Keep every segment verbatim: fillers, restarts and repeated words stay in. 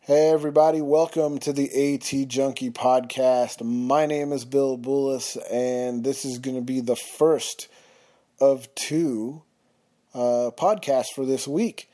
Hey everybody, welcome to the AT Junkie podcast. My name is Bill Bullis, and this is going to be the first of two uh, podcasts for this week.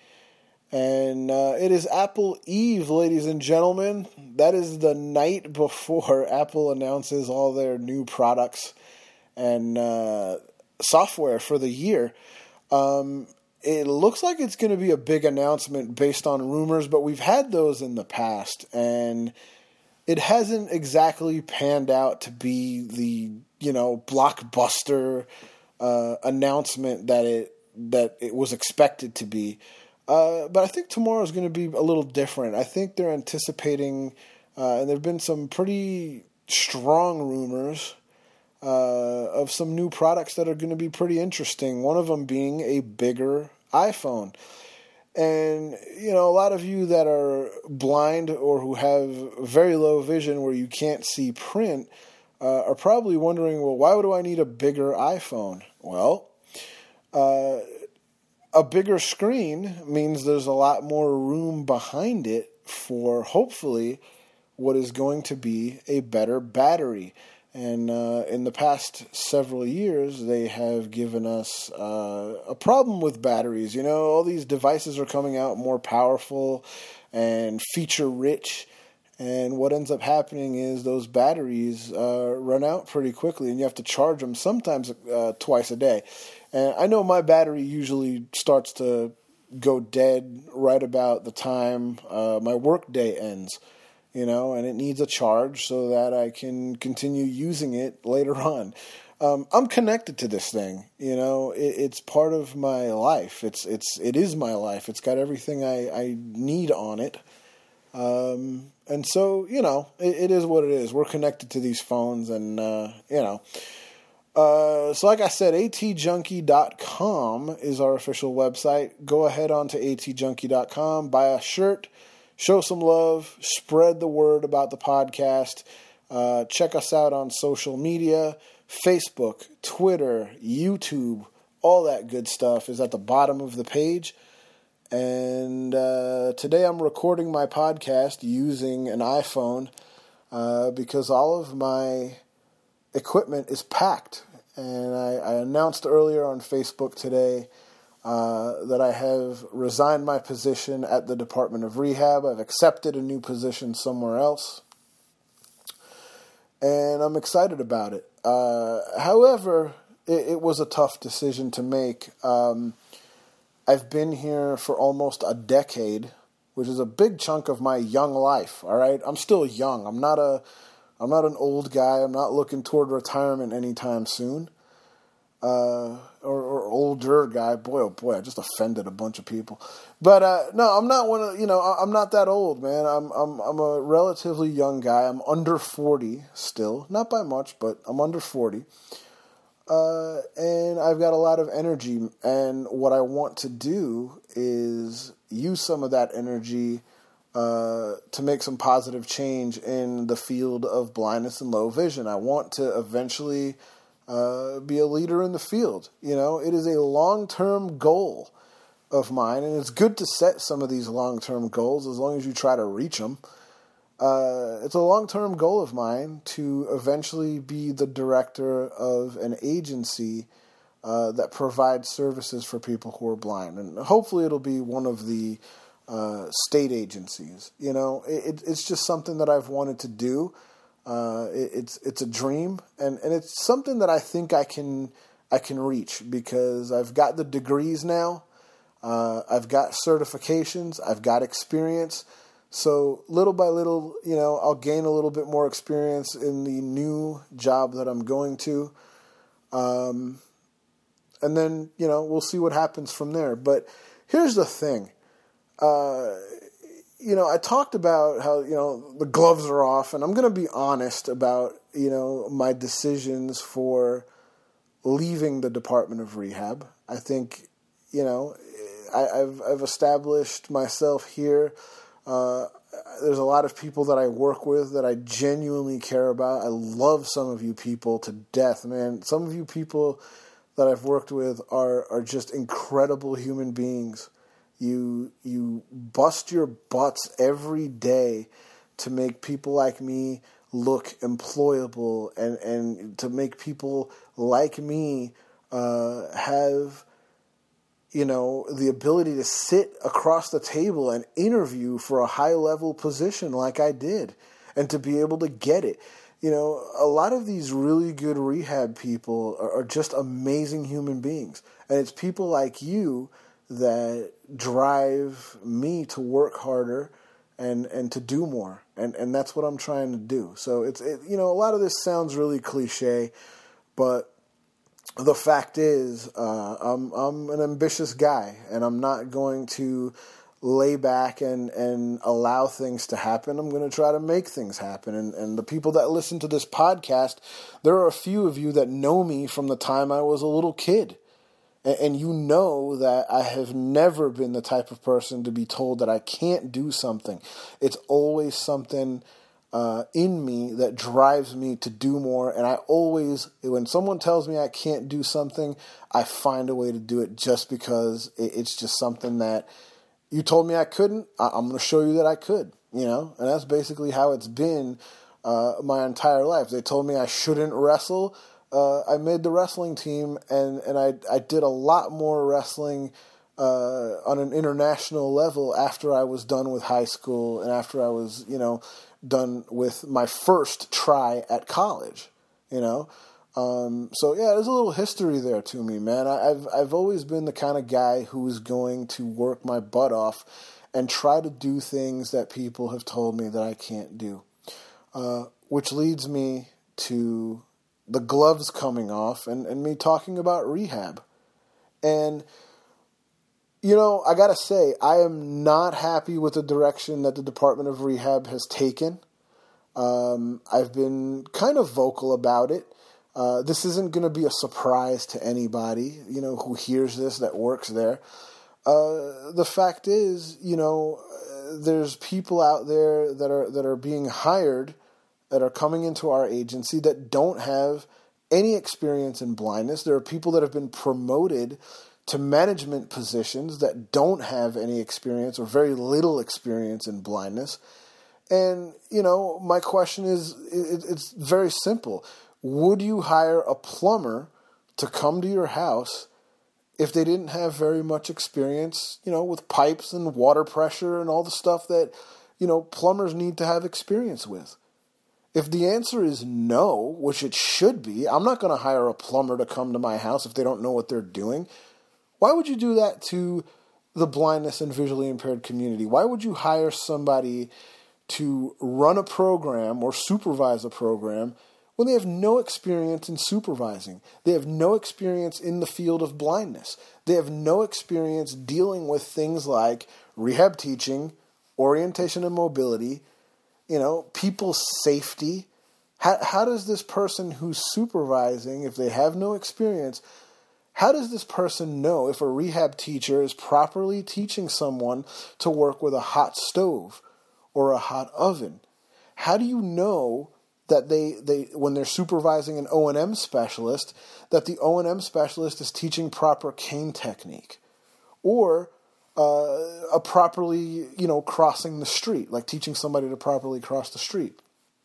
And uh, it is Apple Eve, ladies and gentlemen. That is the night before Apple announces all their new products and uh, software for the year. Um It looks like it's going to be a big announcement based on rumors, but we've had those in the past, and it hasn't exactly panned out to be the, you know, blockbuster uh, announcement that it that it was expected to be. Uh, but I think tomorrow is going to be a little different. I think they're anticipating, uh, and there have been some pretty strong rumors Uh, of some new products that are going to be pretty interesting. One of them being a bigger iPhone. And, you know, a lot of you that are blind or who have very low vision where you can't see print uh, are probably wondering, well, why do I need a bigger iPhone? Well, uh, a bigger screen means there's a lot more room behind it for, hopefully, what is going to be a better battery. And uh, in the past several years, they have given us uh, a problem with batteries. You know, all these devices are coming out more powerful and feature-rich. And what ends up happening is those batteries uh, run out pretty quickly, and you have to charge them sometimes uh, twice a day. And I know my battery usually starts to go dead right about the time uh, my work day ends. You know, and it needs a charge so that I can continue using it later on. Um, I'm connected to this thing. You know, it, it's part of my life. It's it's it is my life. It's got everything I, I need on it. Um, and so, you know, it, it is what it is. We're connected to these phones, and uh, you know. Uh, so like I said, A T junkie dot com is our official website. Go ahead on to A T junkie dot com, buy a shirt. Show some love, spread the word about the podcast. Uh, check us out on social media, Facebook, Twitter, YouTube, all that good stuff is at the bottom of the page. And uh, today I'm recording my podcast using an iPhone uh, because all of my equipment is packed. And I, I announced earlier on Facebook today Uh, that I have resigned my position at the Department of Rehab. I've accepted a new position somewhere else, and I'm excited about it. Uh, however, it, it was a tough decision to make. Um, I've been here for almost a decade, which is a big chunk of my young life. All right, I'm still young. I'm not a, I'm not an old guy. I'm not looking toward retirement anytime soon. Uh, or, or older guy. Boy, oh boy, I just offended a bunch of people. But uh, no, I'm not one of, you know, I'm not that old, man. I'm I'm I'm a relatively young guy. I'm under forty still, not by much, but I'm under forty. Uh, and I've got a lot of energy, and what I want to do is use some of that energy uh, to make some positive change in the field of blindness and low vision. I want to eventually Uh, be a leader in the field. You know, it is a long-term goal of mine, and it's good to set some of these long-term goals as long as you try to reach them. Uh, it's a long-term goal of mine to eventually be the director of an agency uh, that provides services for people who are blind, and hopefully it'll be one of the uh, state agencies. You know, it, it's just something that I've wanted to do. Uh, it, it's it's a dream, and, and it's something that I think I can I can reach because I've got the degrees now, uh, I've got certifications, I've got experience. So little by little, you know, I'll gain a little bit more experience in the new job that I'm going to, um, and then you know we'll see what happens from there. But here's the thing. Uh, You know, I talked about how, you know, the gloves are off, and I'm going to be honest about, you know, my decisions for leaving the Department of Rehab. I think, you know, I, I've I've established myself here. Uh, there's a lot of people that I work with that I genuinely care about. I love some of you people to death, man. Some of you people that I've worked with are, are just incredible human beings. You you bust your butts every day to make people like me look employable and, and to make people like me uh, have, you know, the ability to sit across the table and interview for a high-level position like I did and to be able to get it. You know, a lot of these really good rehab people are, are just amazing human beings. And it's people like you that drive me to work harder and, and to do more. And, and that's what I'm trying to do. So, it's it, you know, a lot of this sounds really cliche, but the fact is uh, I'm, I'm an ambitious guy, and I'm not going to lay back and, and allow things to happen. I'm going to try to make things happen. And, and the people that listen to this podcast, there are a few of you that know me from the time I was a little kid. And, and you know that I have never been the type of person to be told that I can't do something. It's always something uh, in me that drives me to do more. And I always, when someone tells me I can't do something, I find a way to do it just because it, it's just something that you told me I couldn't, I'm going to show you that I could, you know? And that's basically how it's been uh, my entire life. They told me I shouldn't wrestle. Uh, I made the wrestling team, and, and I, I did a lot more wrestling uh, on an international level after I was done with high school and after I was, you know, done with my first try at college, you know? Um, so yeah, there's a little history there to me, man. I, I've I've always been the kind of guy who's going to work my butt off and try to do things that people have told me that I can't do. Uh, which leads me to the gloves coming off and, and me talking about rehab. And, you know, I gotta say, I am not happy with the direction that the Department of Rehab has taken. Um, I've been kind of vocal about it. Uh, this isn't going to be a surprise to anybody, you know, who hears this that works there. Uh, the fact is, you know, uh, there's people out there that are that are being hired, that are coming into our agency that don't have any experience in blindness. There are people that have been promoted to management positions that don't have any experience or very little experience in blindness. And, you know, my question is, it, it's very simple. Would you hire a plumber to come to your house if they didn't have very much experience, you know, with pipes and water pressure and all the stuff that, you know, plumbers need to have experience with? If the answer is no, which it should be, I'm not going to hire a plumber to come to my house if they don't know what they're doing. Why would you do that to the blindness and visually impaired community? Why would you hire somebody to run a program or supervise a program when they have no experience in supervising? They have no experience in the field of blindness. They have no experience dealing with things like rehab teaching, orientation and mobility, you know, people's safety. How, how does this person who's supervising, if they have no experience, how does this person know if a rehab teacher is properly teaching someone to work with a hot stove or a hot oven? How do you know that they, they when they're supervising an O and M specialist, that the O and M specialist is teaching proper cane technique, or uh, a properly, you know, crossing the street, like teaching somebody to properly cross the street?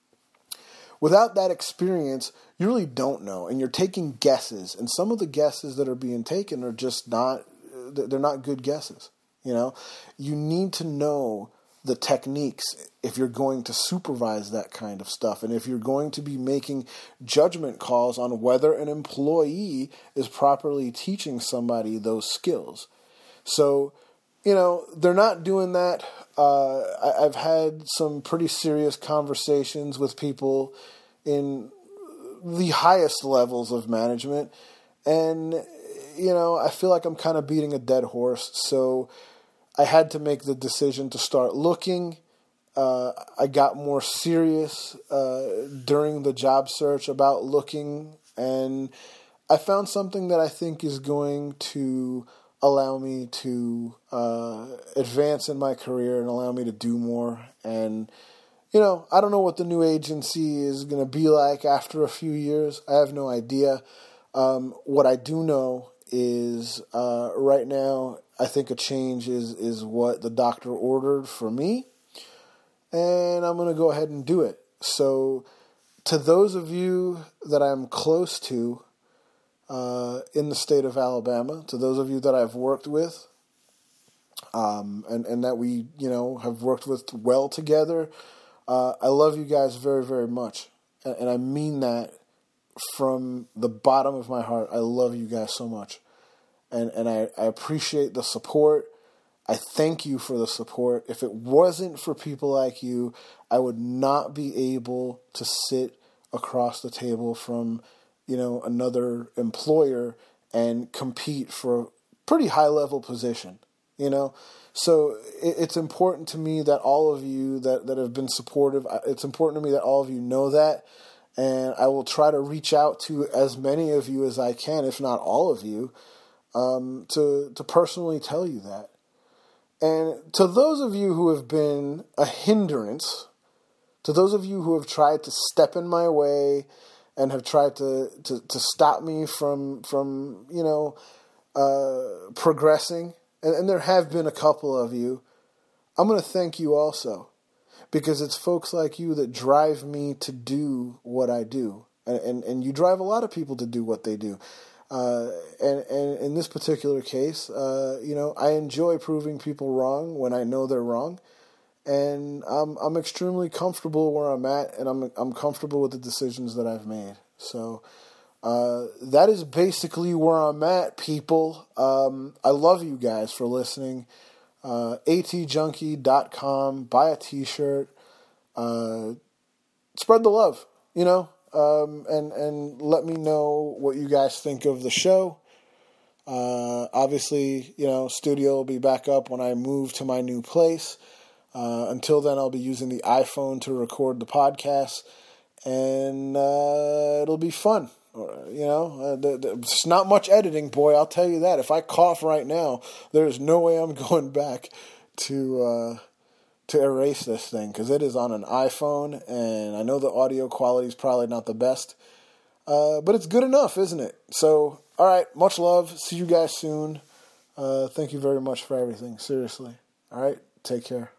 Without that experience, you really don't know, and you're taking guesses, and some of the guesses that are being taken are just not, they're not good guesses. You know, you need to know the techniques if you're going to supervise that kind of stuff, and if you're going to be making judgment calls on whether an employee is properly teaching somebody those skills. So, you know, they're not doing that. Uh, I, I've had some pretty serious conversations with people in the highest levels of management, and, you know, I feel like I'm kind of beating a dead horse, so I had to make the decision to start looking. Uh, I got more serious uh, during the job search about looking, and I found something that I think is going to allow me to uh, advance in my career and allow me to do more. And, you know, I don't know what the new agency is going to be like after a few years. I have no idea. Um, what I do know is uh, right now I think a change is, is what the doctor ordered for me, and I'm going to go ahead and do it. So to those of you that I'm close to uh, in the state of Alabama, to those of you that I've worked with, um, and, and that we, you know, have worked with well together, uh, I love you guys very, very much. And, and I mean that from the bottom of my heart. I love you guys so much. And and I, I appreciate the support. I thank you for the support. If it wasn't for people like you, I would not be able to sit across the table from, you know, another employer and compete for a pretty high level position, you know? So it, it's important to me that all of you that, that have been supportive, it's important to me that all of you know that. And I will try to reach out to as many of you as I can, if not all of you, um, to, to personally tell you that. And to those of you who have been a hindrance, to those of you who have tried to step in my way and have tried to, to, to stop me from, from you know, uh, progressing, and, and there have been a couple of you, I'm going to thank you also, because it's folks like you that drive me to do what I do. And, and, and you drive a lot of people to do what they do. Uh, and, and in this particular case, uh, you know, I enjoy proving people wrong when I know they're wrong, and I'm I'm extremely comfortable where I'm at, and I'm I'm comfortable with the decisions that I've made. So uh, that is basically where I'm at, people. Um, I love you guys for listening. Uh, A T junkie dot com, buy a t-shirt, uh, spread the love, you know. Um, and, and let me know what you guys think of the show. Uh, obviously, you know, studio will be back up when I move to my new place. Uh, until then, I'll be using the iPhone to record the podcast, and uh, it'll be fun. You know, uh, the, the, it's not much editing, boy, I'll tell you that. If I cough right now, there's no way I'm going back to... Uh, to erase this thing, because it is on an iPhone, and I know the audio quality is probably not the best, uh, but it's good enough, isn't it? So, all right, much love. See you guys soon. Uh, thank you very much for everything. Seriously. All right, take care.